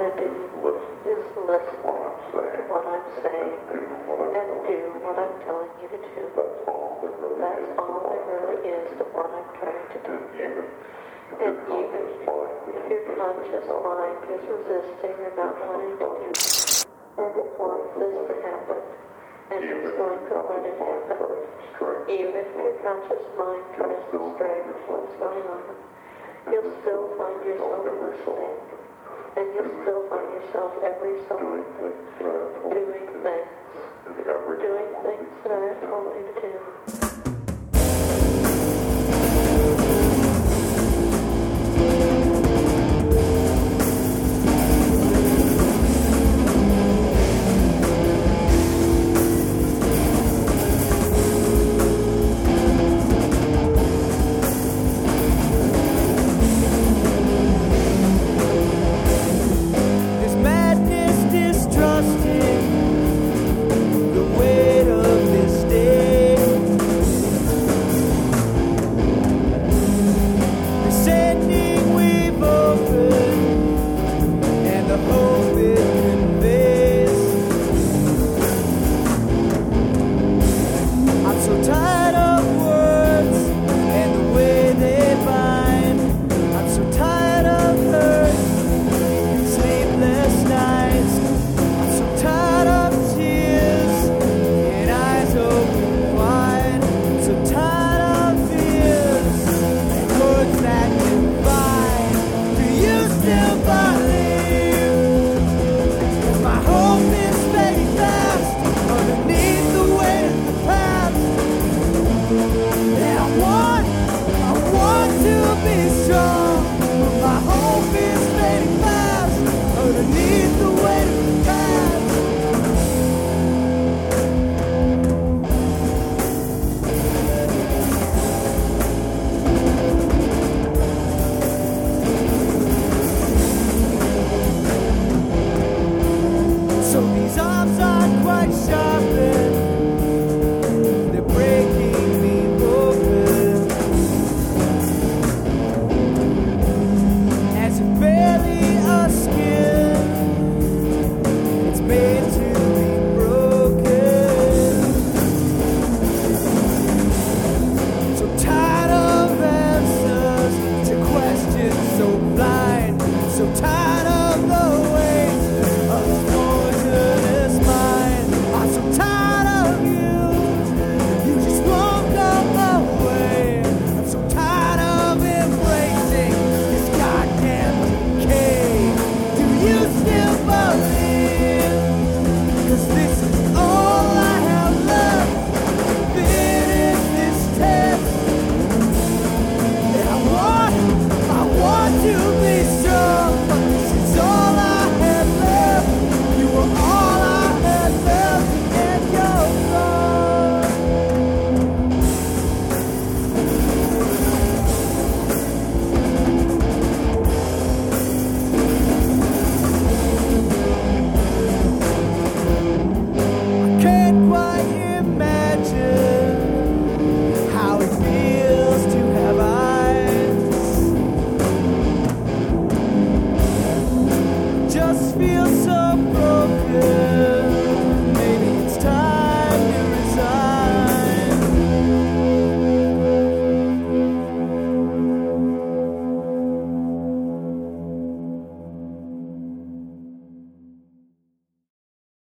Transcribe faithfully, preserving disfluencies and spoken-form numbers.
to do is listen to what I'm saying and do what I'm telling you to do. That's all there really is to what I'm trying to do. And even if your conscious mind is resisting or not wanting to do it, and it wants this to happen, and it's going to let it happen, even if your conscious mind tries to stray from what's going on, you'll still find yourself listening, and you'll still find yourself every so often doing things, doing things that I told you to do.